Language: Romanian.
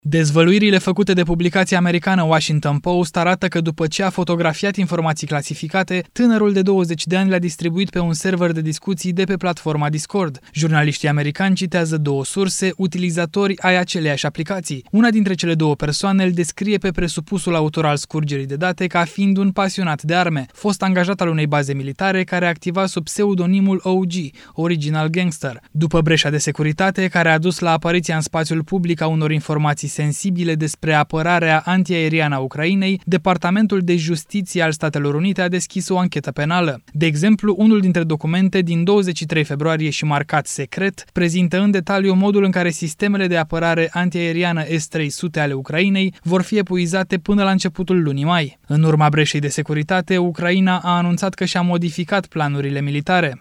Dezvăluirile făcute de publicația americană Washington Post arată că după ce a fotografiat informații clasificate, tânărul de 20 de ani le-a distribuit pe un server de discuții de pe platforma Discord. Jurnaliștii americani citează două surse, utilizatori ai aceleiași aplicații. Una dintre cele două persoane îl descrie pe presupusul autor al scurgerii de date ca fiind un pasionat de arme, fost angajat al unei baze militare care activa sub pseudonimul OG, Original Gangster. După breșa de securitate care a dus la apariția în spațiul public a unor informații sensibile despre apărarea antiaeriană a Ucrainei, Departamentul de Justiție al Statelor Unite a deschis o anchetă penală. De exemplu, unul dintre documente din 23 februarie și marcat secret prezintă în detaliu modul în care sistemele de apărare antiaeriană S-300 ale Ucrainei vor fi epuizate până la începutul lunii mai. În urma breșei de securitate, Ucraina a anunțat că și-a modificat planurile militare.